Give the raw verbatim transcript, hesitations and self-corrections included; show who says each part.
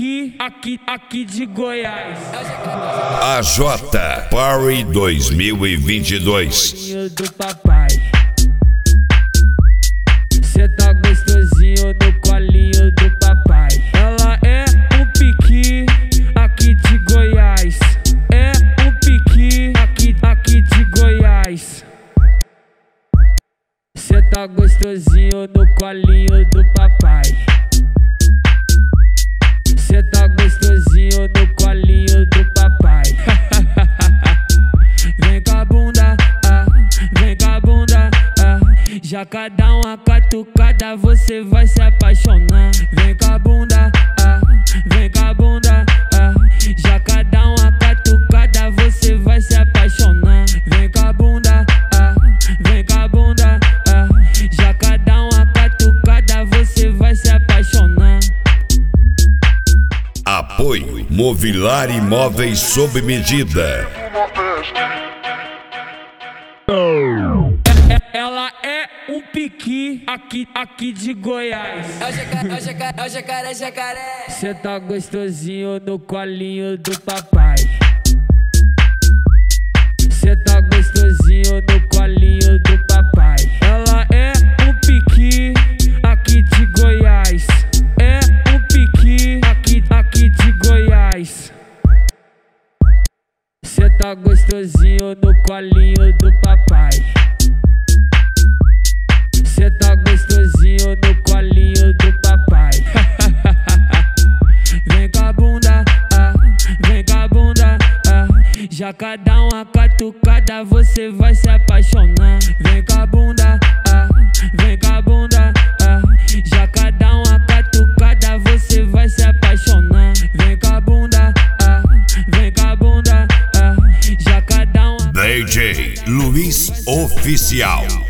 Speaker 1: pique aqui, aqui de Goiás.
Speaker 2: A J Party dois mil e vinte e dois.
Speaker 1: Do papai. Cê tá gostosinho no colinho do papai. Ela é um pique aqui de Goiás. É um pique aqui, aqui de Goiás. Cê tá gostosinho no colinho do papai. Cê tá gostosinho no colinho do papai. Vem com a bunda, ah, vem com a bunda, ah. Já cada uma catucada você vai se apaixonar. Vem com a bunda, ah, vem com a bunda, ah. Já cada uma catucada você vai se apaixonar. Vem com a bunda, ah, vem com a bunda, ah. Já cada uma catucada você vai se apaixonar.
Speaker 2: Apoio Movilar Imóveis sob medida.
Speaker 1: Ela é um pique aqui, aqui de Goiás.
Speaker 3: É o jacaré, é o jacaré, é o jacaré, jacaré.
Speaker 1: Cê tá gostosinho no colinho do papai. Cê tá gostosinho no colinho do papai. Ela é um pique aqui de Goiás. É um pique aqui, aqui de Goiás. Cê tá gostosinho no colinho do papai. Cê tá gostosinho no colinho do papai. Vem com a bunda, ah, vem com a bunda, ah. Já cada uma catucada você vai se apaixonar. Vem com a bunda, ah, vem com a bunda, ah. Já cada uma catucada você vai se apaixonar. Vem com a bunda, ah, vem com a bunda, ah. Já cada uma.
Speaker 2: D J Luiz Oficial.